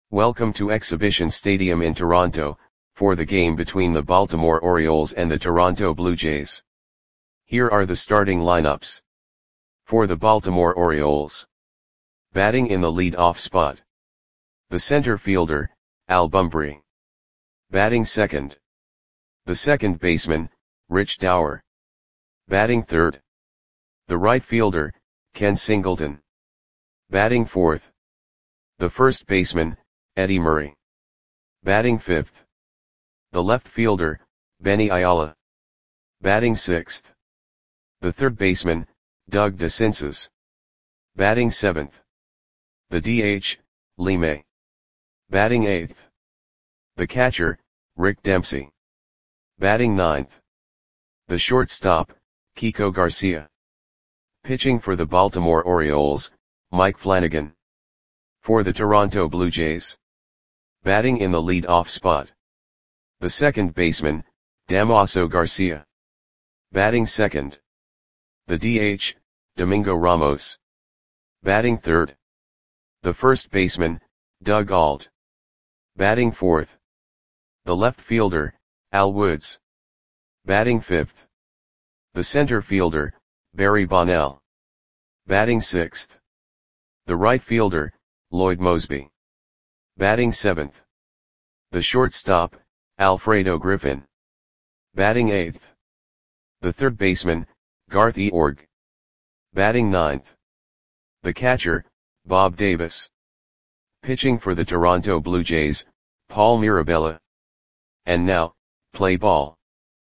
Welcome to Exhibition Stadium in Toronto, for the game between the Baltimore Orioles and the Toronto Blue Jays. Here are the starting lineups. For the Baltimore Orioles. Batting in the lead-off spot. The center fielder, Al Bumbry. Batting second. The second baseman, Rich Dauer. Batting third. The right fielder, Ken Singleton. Batting fourth. The first baseman, Eddie Murray. Batting fifth. The left fielder, Benny Ayala. Batting sixth. The third baseman, Doug DeCinces. Batting seventh. The DH, Lee May. Batting eighth. The catcher, Rick Dempsey. Batting ninth. The shortstop, Kiko Garcia. Pitching for the Baltimore Orioles, Mike Flanagan. For the Toronto Blue Jays. Batting in the lead-off spot. The second baseman, Damaso Garcia. Batting second. The DH, Domingo Ramos. Batting third. The first baseman, Doug Ault. Batting fourth. The left fielder, Al Woods. Batting fifth. The center fielder, Barry Bonnell. Batting sixth. The right fielder, Lloyd Moseby. Batting seventh. The shortstop, Alfredo Griffin. Batting eighth. The third baseman, Garth Eorg. Batting ninth. The catcher, Bob Davis. Pitching for the Toronto Blue Jays, Paul Mirabella. And now, play ball.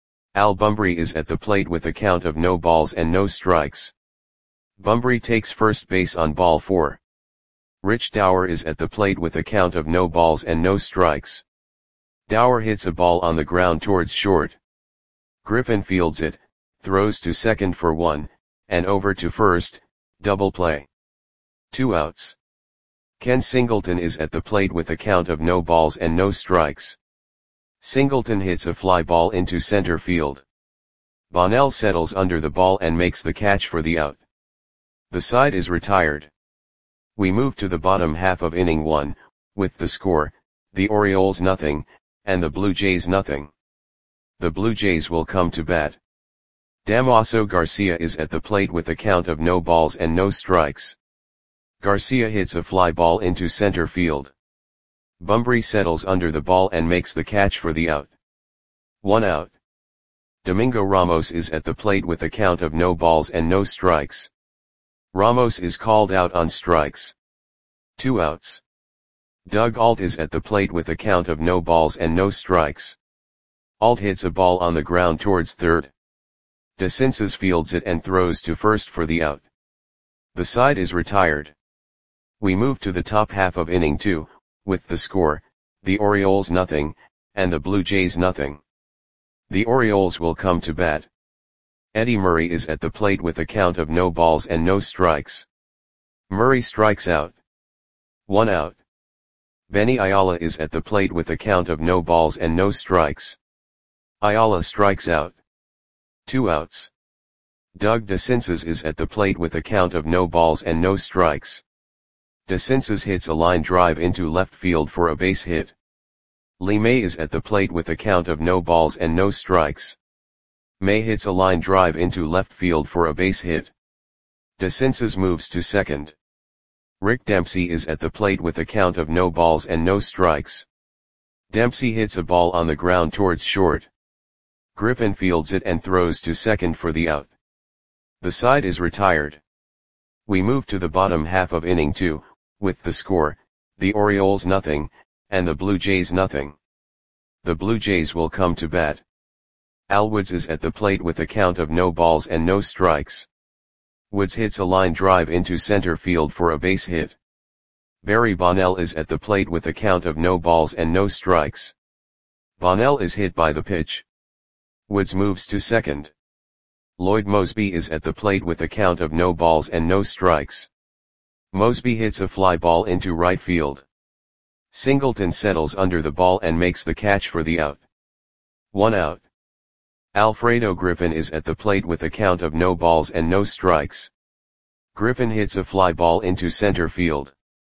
Al Bumbry is at the plate with a count of no balls and no strikes. Bumbry takes first base on ball 4. Rich Dauer is at the plate with a count of no balls and no strikes. Dauer hits a ball on the ground towards short. Griffin fields it, throws to second for 1, and over to first, double play. 2 outs. Ken Singleton is at the plate with a count of no balls and no strikes. Singleton hits a fly ball into center field. Bonnell settles under the ball and makes the catch for the out. The side is retired. We move to the bottom half of inning 1, with the score, the Orioles nothing, and the Blue Jays nothing. The Blue Jays will come to bat. Damaso Garcia is at the plate with a count of no balls and no strikes. Garcia hits a fly ball into center field. Bumbry settles under the ball and makes the catch for the out. 1 out. Domingo Ramos is at the plate with a count of no balls and no strikes. Ramos is called out on strikes. 2 outs. Doug Ault is at the plate with a count of no balls and no strikes. Ault hits a ball on the ground towards third. DeCinces fields it and throws to first for the out. The side is retired. We move to the top half of inning 2, with the score, the Orioles nothing, and the Blue Jays nothing. The Orioles will come to bat. Eddie Murray is at the plate with a count of no balls and no strikes. Murray strikes out. 1 out. Benny Ayala is at the plate with a count of no balls and no strikes. Ayala strikes out. 2 outs. Doug DeCinces is at the plate with a count of no balls and no strikes. DeCinces hits a line drive into left field for a base hit. Lee May is at the plate with a count of no balls and no strikes. May hits a line drive into left field for a base hit. DeCinces moves to second. Rick Dempsey is at the plate with a count of no balls and no strikes. Dempsey hits a ball on the ground towards short. Griffin fields it and throws to second for the out. The side is retired. We move to the bottom half of inning 2, with the score, the Orioles nothing, and the Blue Jays nothing. The Blue Jays will come to bat. Al Woods is at the plate with a count of no balls and no strikes. Woods hits a line drive into center field for a base hit. Barry Bonnell is at the plate with a count of no balls and no strikes. Bonnell is hit by the pitch. Woods moves to second. Lloyd Moseby is at the plate with a count of no balls and no strikes. Moseby hits a fly ball into right field. Singleton settles under the ball and makes the catch for the out. 1 out. Alfredo Griffin is at the plate with a count of no balls and no strikes. Griffin hits a fly ball into center field.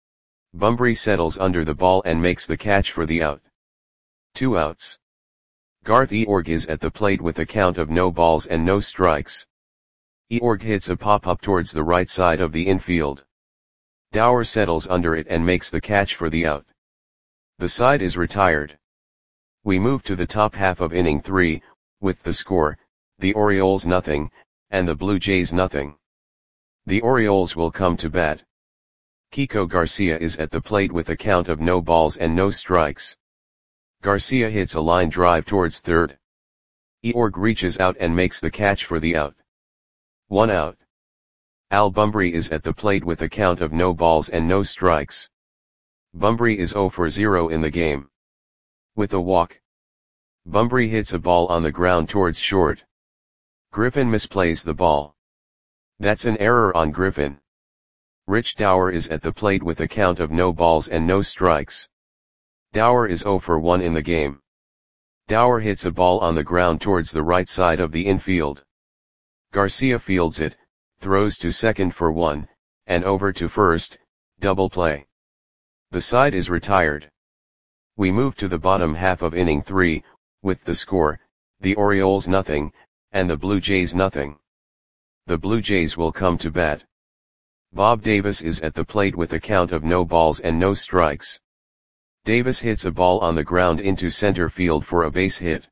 Bunbury settles under the ball and makes the catch for the out. 2 outs. Garth Eorg is at the plate with a count of no balls and no strikes. Eorg hits a pop-up towards the right side of the infield. Dower settles under it and makes the catch for the out. The side is retired. We move to the top half of inning 3, with the score, the Orioles nothing, and the Blue Jays nothing. The Orioles will come to bat. Kiko Garcia is at the plate with a count of no balls and no strikes. Garcia hits a line drive towards third. Eorg reaches out and makes the catch for the out. 1 out. Al Bunbury is at the plate with a count of no balls and no strikes. Bunbury is 0 for 0 in the game. With a walk. Bunbury hits a ball on the ground towards short. Griffin misplays the ball. That's an error on Griffin. Rich Dower is at the plate with a count of no balls and no strikes. Dower is 0 for 1 in the game. Dower hits a ball on the ground towards the right side of the infield. Garcia fields it, throws to second for 1, and over to first, double play. The side is retired. We move to the bottom half of inning 3, with the score, the Orioles nothing, and the Blue Jays nothing. The Blue Jays will come to bat. Bob Davis is at the plate with a count of no balls and no strikes. Davis hits a ball on the ground into center field for a base hit.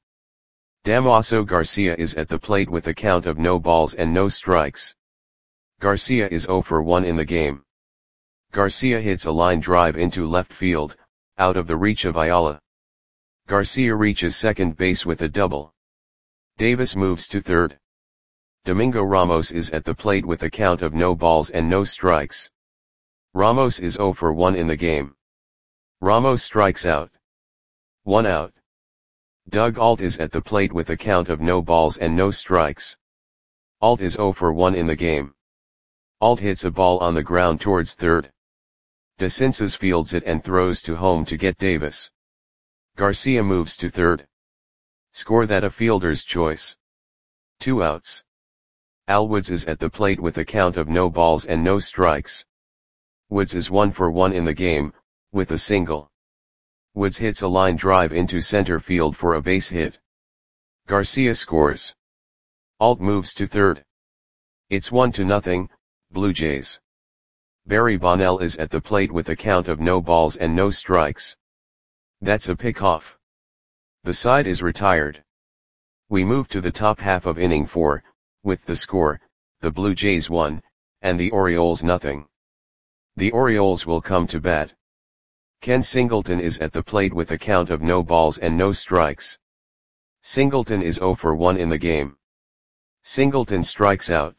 Damaso Garcia is at the plate with a count of no balls and no strikes. Garcia is 0 for 1 in the game. Garcia hits a line drive into left field, out of the reach of Ayala. Garcia reaches second base with a double. Davis moves to third. Domingo Ramos is at the plate with a count of no balls and no strikes. Ramos is 0 for 1 in the game. Ramos strikes out. 1 out. Doug Alt is at the plate with a count of no balls and no strikes. Alt is 0 for 1 in the game. Alt hits a ball on the ground towards third. DeCinces fields it and throws to home to get Davis. Garcia moves to third. Score that a fielder's choice. 2 outs. Al Woods is at the plate with a count of no balls and no strikes. Woods is 1 for 1 in the game, with a single. Woods hits a line drive into center field for a base hit. Garcia scores. Alt moves to third. It's 1-0, Blue Jays. Barry Bonnell is at the plate with a count of no balls and no strikes. That's a pickoff. The side is retired. We move to the top half of inning 4, with the score, the Blue Jays 1, and the Orioles nothing. The Orioles will come to bat. Ken Singleton is at the plate with a count of no balls and no strikes. Singleton is 0 for 1 in the game. Singleton strikes out.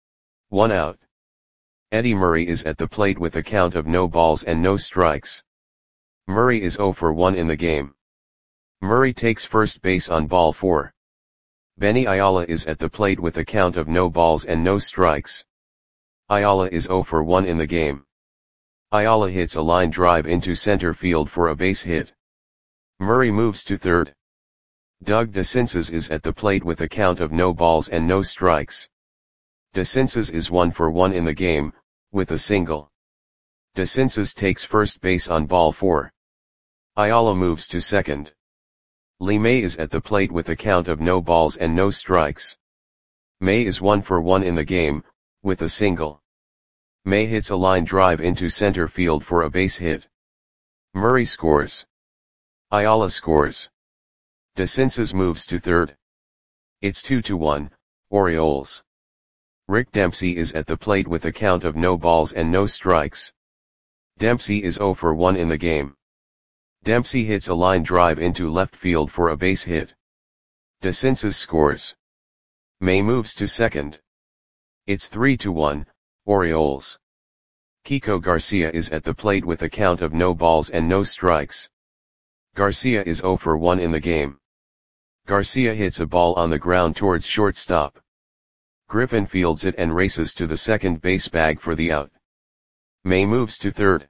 1 out. Eddie Murray is at the plate with a count of no balls and no strikes. Murray is 0 for 1 in the game. Murray takes first base on ball 4. Benny Ayala is at the plate with a count of no balls and no strikes. Ayala is 0 for 1 in the game. Ayala hits a line drive into center field for a base hit. Murray moves to third. Doug DeCinces is at the plate with a count of no balls and no strikes. DeCinces is 1 for 1 in the game, with a single. DeCinces takes first base on ball 4. Ayala moves to second. Lee May is at the plate with a count of no balls and no strikes. May is 1 for 1 in the game, with a single. May hits a line drive into center field for a base hit. Murray scores. Ayala scores. DeCinces moves to third. It's 2-1, Orioles. Rick Dempsey is at the plate with a count of no balls and no strikes. Dempsey is 0 for 1 in the game. Dempsey hits a line drive into left field for a base hit. DeCinces scores. May moves to second. It's 3-1, Orioles. Kiko Garcia is at the plate with a count of no balls and no strikes. Garcia is 0 for 1 in the game. Garcia hits a ball on the ground towards shortstop. Griffin fields it and races to the second base bag for the out. May moves to third.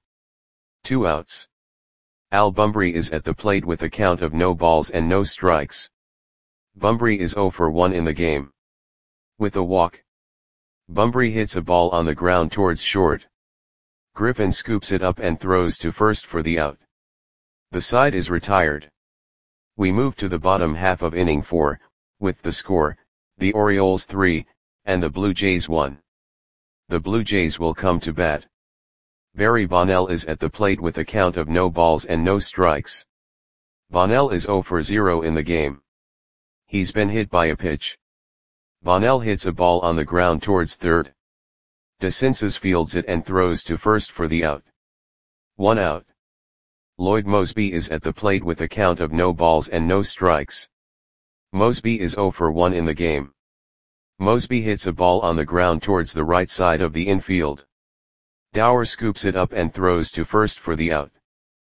2 outs. Al Bunbury is at the plate with a count of no balls and no strikes. Bunbury is 0 for 1 in the game. With a walk. Bunbury hits a ball on the ground towards short. Griffin scoops it up and throws to first for the out. The side is retired. We move to the bottom half of inning 4, with the score, the Orioles 3, and the Blue Jays 1. The Blue Jays will come to bat. Barry Bonnell is at the plate with a count of no balls and no strikes. Bonnell is 0 for 0 in the game. He's been hit by a pitch. Bonnell hits a ball on the ground towards third. DeCinces fields it and throws to first for the out. 1 out. Lloyd Moseby is at the plate with a count of no balls and no strikes. Moseby is 0 for 1 in the game. Moseby hits a ball on the ground towards the right side of the infield. Dower scoops it up and throws to first for the out.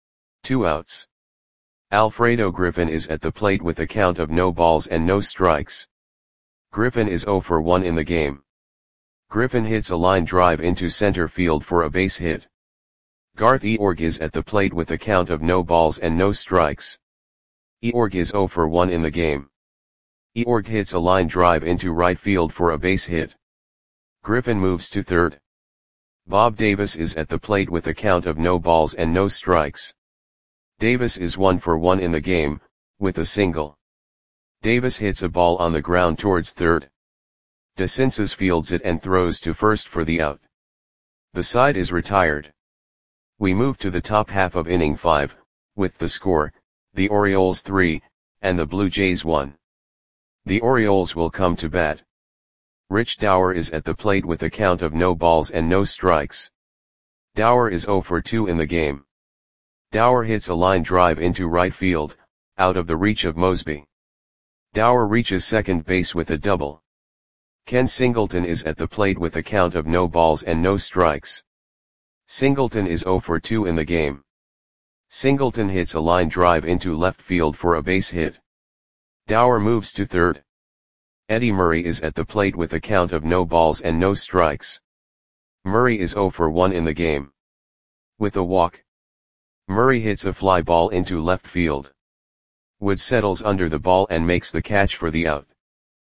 2 outs. Alfredo Griffin is at the plate with a count of no balls and no strikes. Griffin is 0 for 1 in the game. Griffin hits a line drive into center field for a base hit. Garth Eorg is at the plate with a count of no balls and no strikes. Eorg is 0 for 1 in the game. Eorg hits a line drive into right field for a base hit. Griffin moves to third. Bob Davis is at the plate with a count of no balls and no strikes. Davis is 1 for 1 in the game, with a single. Davis hits a ball on the ground towards third. DeCinces fields it and throws to first for the out. The side is retired. We move to the top half of inning 5, with the score, the Orioles 3, and the Blue Jays 1. The Orioles will come to bat. Rich Dower is at the plate with a count of no balls and no strikes. Dower is 0 for 2 in the game. Dower hits a line drive into right field, out of the reach of Moseby. Dower reaches second base with a double. Ken Singleton is at the plate with a count of no balls and no strikes. Singleton is 0 for 2 in the game. Singleton hits a line drive into left field for a base hit. Dower moves to third. Eddie Murray is at the plate with a count of no balls and no strikes. Murray is 0 for 1 in the game. With a walk, Murray hits a fly ball into left field. Wood settles under the ball and makes the catch for the out.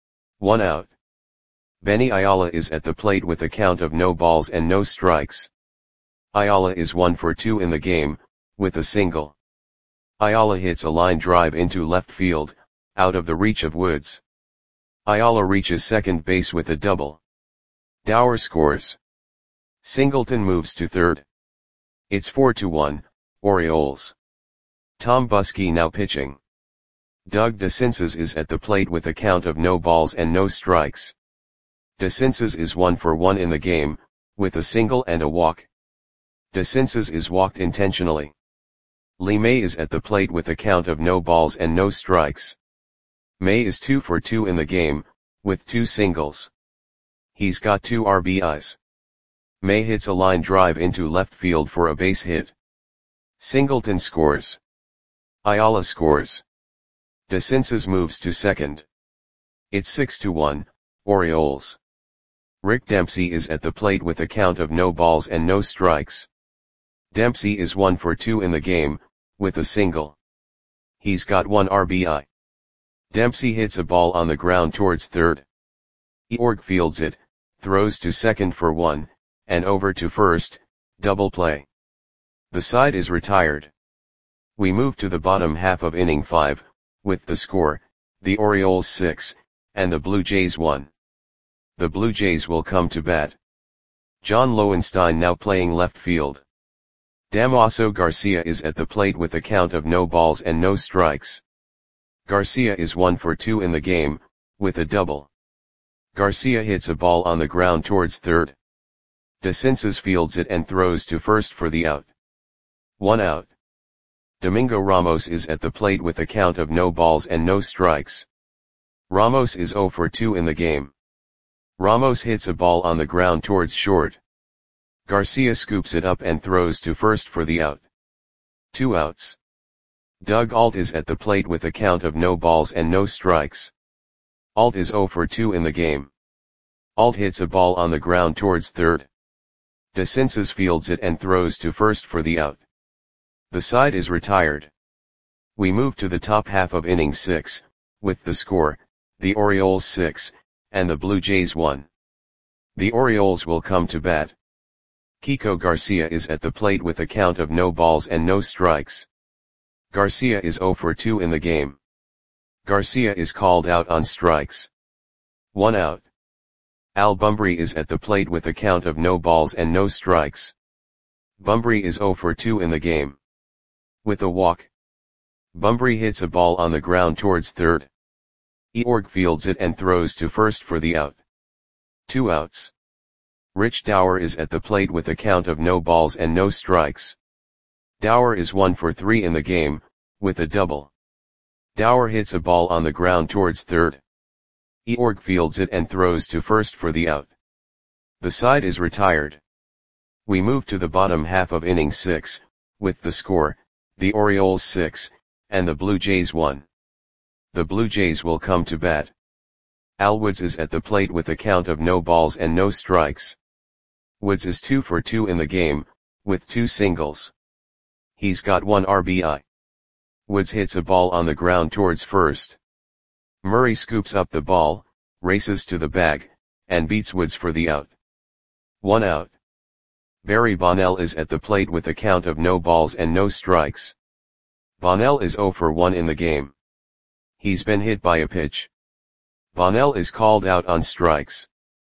1 out. Benny Ayala is at the plate with a count of no balls and no strikes. Ayala is 1 for 2 in the game, with a single. Ayala hits a line drive into left field, out of the reach of Woods. Ayala reaches second base with a double. Dower scores. Singleton moves to third. It's 4-1, Orioles. Tom Buskey now pitching. Doug DeCinces is at the plate with a count of no balls and no strikes. DeCinces is 1 for 1 in the game, with a single and a walk. DeCinces is walked intentionally. Lee May is at the plate with a count of no balls and no strikes. May is 2 for 2 in the game, with 2 singles. He's got 2 RBIs. May hits a line drive into left field for a base hit. Singleton scores. Ayala scores. DeCinces moves to second. It's 6-1, Orioles. Rick Dempsey is at the plate with a count of no balls and no strikes. Dempsey is 1 for 2 in the game, with a single. He's got 1 RBI. Dempsey hits a ball on the ground towards third. Eorg fields it, throws to second for 1, and over to first, double play. The side is retired. We move to the bottom half of inning 5, with the score, the Orioles 6, and the Blue Jays 1. The Blue Jays will come to bat. John Lowenstein now playing left field. Damaso Garcia is at the plate with a count of no balls and no strikes. Garcia is 1 for 2 in the game, with a double. Garcia hits a ball on the ground towards third. DeCinces fields it and throws to first for the out. 1 out. Domingo Ramos is at the plate with a count of no balls and no strikes. Ramos is 0 for 2 in the game. Ramos hits a ball on the ground towards short. Garcia scoops it up and throws to first for the out. 2 outs. Doug Ault is at the plate with a count of no balls and no strikes. Ault is 0 for 2 in the game. Ault hits a ball on the ground towards third. DeCinces fields it and throws to first for the out. The side is retired. We move to the top half of inning 6, with the score, the Orioles 6, and the Blue Jays 1. The Orioles will come to bat. Kiko Garcia is at the plate with a count of no balls and no strikes. Garcia is 0 for 2 in the game. Garcia is called out on strikes. 1 out. Al Bumbry is at the plate with a count of no balls and no strikes. Bumbry is 0 for 2 in the game. With a walk. Bumbry hits a ball on the ground towards third. Eorg fields it and throws to first for the out. 2 outs. Rich Dower is at the plate with a count of no balls and no strikes. Dower is 1 for 3 in the game, with a double. Dower hits a ball on the ground towards third. Eorg fields it and throws to first for the out. The side is retired. We move to the bottom half of inning 6, with the score, the Orioles 6, and the Blue Jays 1. The Blue Jays will come to bat. Al Woods is at the plate with a count of no balls and no strikes. Woods is 2 for 2 in the game, with 2 singles. He's got 1 RBI. Woods hits a ball on the ground towards first. Murray scoops up the ball, races to the bag, and beats Woods for the out. 1 out. Barry Bonnell is at the plate with a count of no balls and no strikes. Bonnell is 0 for 1 in the game. He's been hit by a pitch. Bonnell is called out on strikes.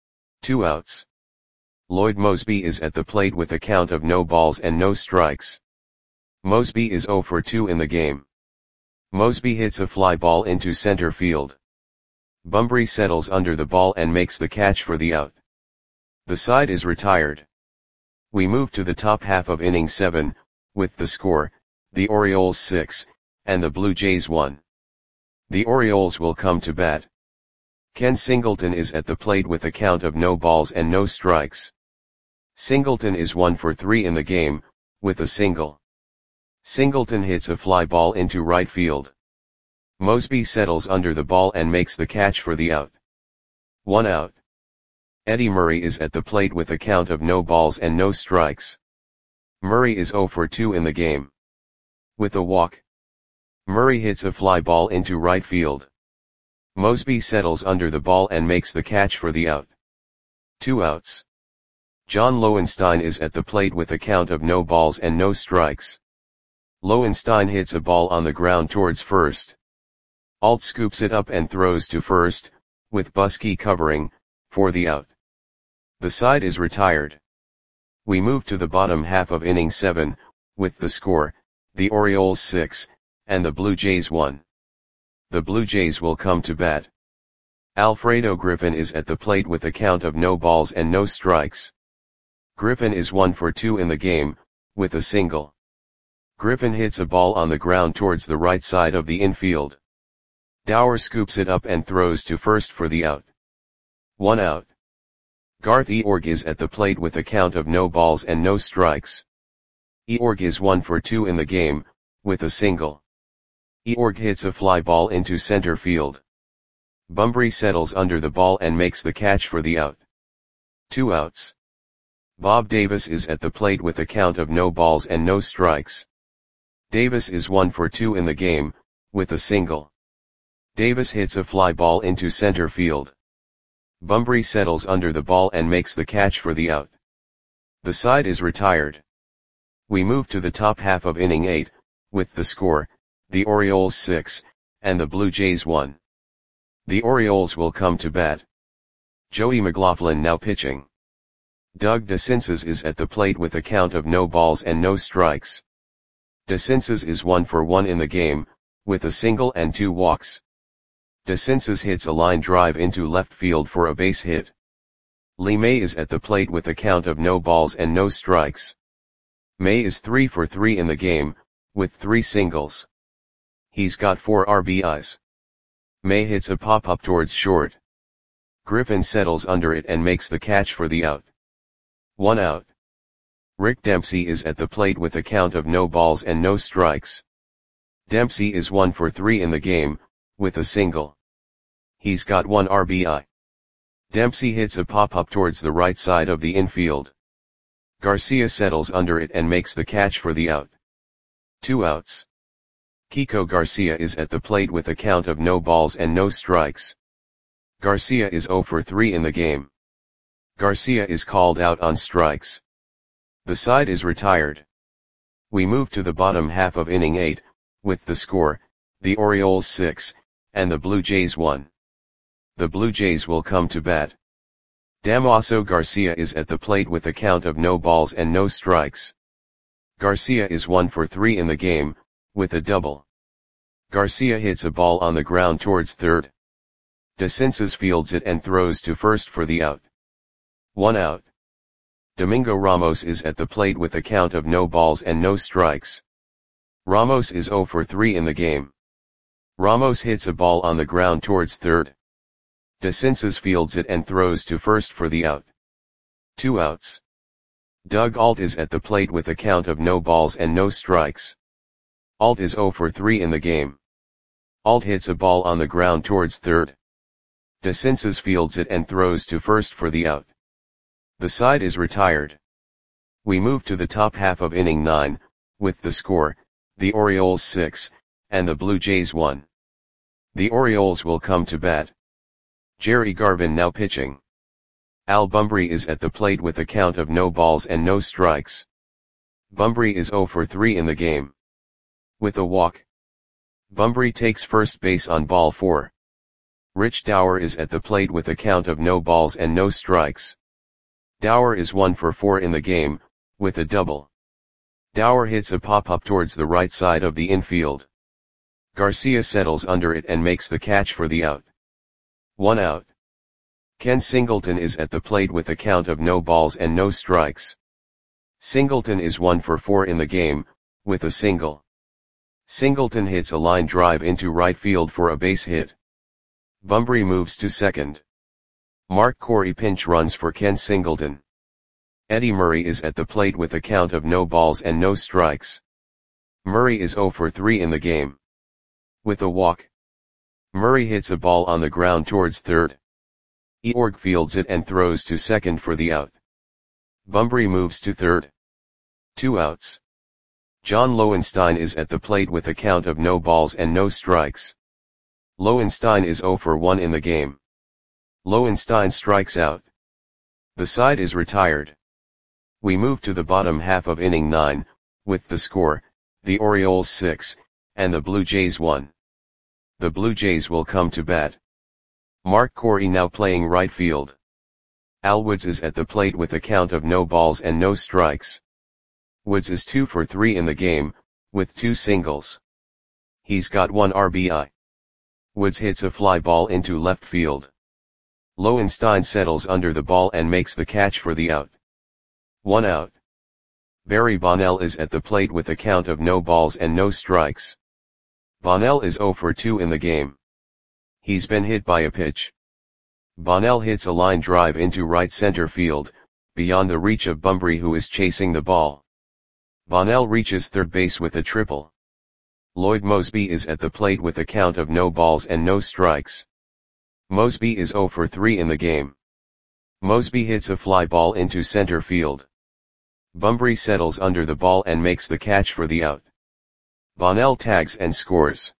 2 outs. Lloyd Moseby is at the plate with a count of no balls and no strikes. Moseby is 0 for 2 in the game. Moseby hits a fly ball into center field. Bumbry settles under the ball and makes the catch for the out. The side is retired. We move to the top half of inning 7, with the score, the Orioles 6, and the Blue Jays 1. The Orioles will come to bat. Ken Singleton is at the plate with a count of no balls and no strikes. Singleton is 1 for 3 in the game, with a single. Singleton hits a fly ball into right field. Moseby settles under the ball and makes the catch for the out. 1 out. Eddie Murray is at the plate with a count of no balls and no strikes. Murray is 0 for 2 in the game. With a walk. Murray hits a fly ball into right field. Moseby settles under the ball and makes the catch for the out. 2 outs. John Lowenstein is at the plate with a count of no balls and no strikes. Lowenstein hits a ball on the ground towards first. Alt scoops it up and throws to first, with Buskey covering, for the out. The side is retired. We move to the bottom half of inning 7, with the score, the Orioles 6, and the Blue Jays 1. The Blue Jays will come to bat. Alfredo Griffin is at the plate with a count of no balls and no strikes. Griffin is 1 for 2 in the game, with a single. Griffin hits a ball on the ground towards the right side of the infield. Dower scoops it up and throws to first for the out. 1 out. Garth Eorg is at the plate with a count of no balls and no strikes. Eorg is 1 for 2 in the game, with a single. Eorg hits a fly ball into center field. Bumbry settles under the ball and makes the catch for the out. 2 outs. Bob Davis is at the plate with a count of no balls and no strikes. Davis is 1 for 2 in the game, with a single. Davis hits a fly ball into center field. Bumbry settles under the ball and makes the catch for the out. The side is retired. We move to the top half of inning 8, with the score, the Orioles 6, and the Blue Jays 1. The Orioles will come to bat. Joey McLaughlin now pitching. Doug DeCinces is at the plate with a count of no balls and no strikes. DeCinces is 1 for 1 in the game, with a single and 2 walks. DeCinces hits a line drive into left field for a base hit. Lee May is at the plate with a count of no balls and no strikes. May is 3 for 3 in the game, with 3 singles. He's got 4 RBIs. May hits a pop-up towards short. Griffin settles under it and makes the catch for the out. 1 out. Rick Dempsey is at the plate with a count of no balls and no strikes. Dempsey is 1 for 3 in the game, with a single. He's got 1 RBI. Dempsey hits a pop-up towards the right side of the infield. Garcia settles under it and makes the catch for the out. 2 outs. Kiko Garcia is at the plate with a count of no balls and no strikes. Garcia is 0 for 3 in the game. Garcia is called out on strikes. The side is retired. We move to the bottom half of inning 8, with the score, the Orioles 6, and the Blue Jays 1. The Blue Jays will come to bat. Damaso Garcia is at the plate with a count of no balls and no strikes. Garcia is 1 for 3 in the game, with a double. Garcia hits a ball on the ground towards third. DeCinces fields it and throws to first for the out. 1 out. Domingo Ramos is at the plate with a count of no balls and no strikes. Ramos is 0 for 3 in the game. Ramos hits a ball on the ground towards third. DeCinces fields it and throws to first for the out. 2 outs. Doug Ault is at the plate with a count of no balls and no strikes. Ault is 0 for 3 in the game. Ault hits a ball on the ground towards third. DeCinces fields it and throws to first for the out. The side is retired. We move to the top half of inning 9, with the score, the Orioles 6, and the Blue Jays 1. The Orioles will come to bat. Jerry Garvin now pitching. Al Bumbry is at the plate with a count of no balls and no strikes. Bumbry is 0 for 3 in the game. With a walk. Bumbry takes first base on ball 4. Rich Dower is at the plate with a count of no balls and no strikes. Dower is 1 for 4 in the game, with a double. Dower hits a pop-up towards the right side of the infield. Garcia settles under it and makes the catch for the out. 1 out. Ken Singleton is at the plate with a count of no balls and no strikes. Singleton is 1 for 4 in the game, with a single. Singleton hits a line drive into right field for a base hit. Bumbry moves to second. Mark Corey pinch runs for Ken Singleton. Eddie Murray is at the plate with a count of no balls and no strikes. Murray is 0 for 3 in the game. With a walk. Murray hits a ball on the ground towards third. Eorg fields it and throws to second for the out. Bumbry moves to third. 2 outs. John Lowenstein is at the plate with a count of no balls and no strikes. Lowenstein is 0 for 1 in the game. Lowenstein strikes out. The side is retired. We move to the bottom half of inning 9, with the score, the Orioles 6, and the Blue Jays 1. The Blue Jays will come to bat. Mark Corey now playing right field. Al Woods is at the plate with a count of no balls and no strikes. Woods is 2 for 3 in the game, with 2 singles. He's got 1 RBI. Woods hits a fly ball into left field. Lowenstein settles under the ball and makes the catch for the out. 1 out. Barry Bonnell is at the plate with a count of no balls and no strikes. Bonnell is 0 for 2 in the game. He's been hit by a pitch. Bonnell hits a line drive into right center field, beyond the reach of Bumbry who is chasing the ball. Bonnell reaches third base with a triple. Lloyd Mosby is at the plate with a count of no balls and no strikes. Mosby is 0 for 3 in the game. Mosby hits a fly ball into center field. Bumbry settles under the ball and makes the catch for the out. Bonnell tags and scores.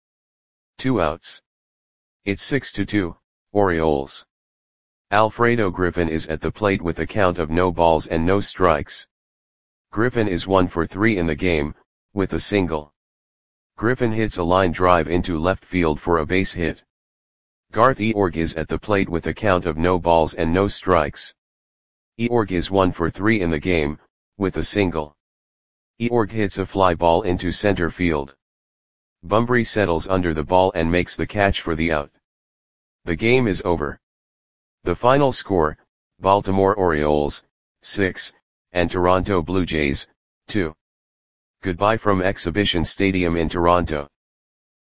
2 outs. It's 6-2, Orioles. Alfredo Griffin is at the plate with a count of no balls and no strikes. Griffin is 1 for 3 in the game, with a single. Griffin hits a line drive into left field for a base hit. Garth Eorg is at the plate with a count of no balls and no strikes. Eorg is 1 for 3 in the game, with a single. Eorg hits a fly ball into center field. Bumbry settles under the ball and makes the catch for the out. The game is over. The final score, Baltimore Orioles, 6, and Toronto Blue Jays, 2. Goodbye from Exhibition Stadium in Toronto.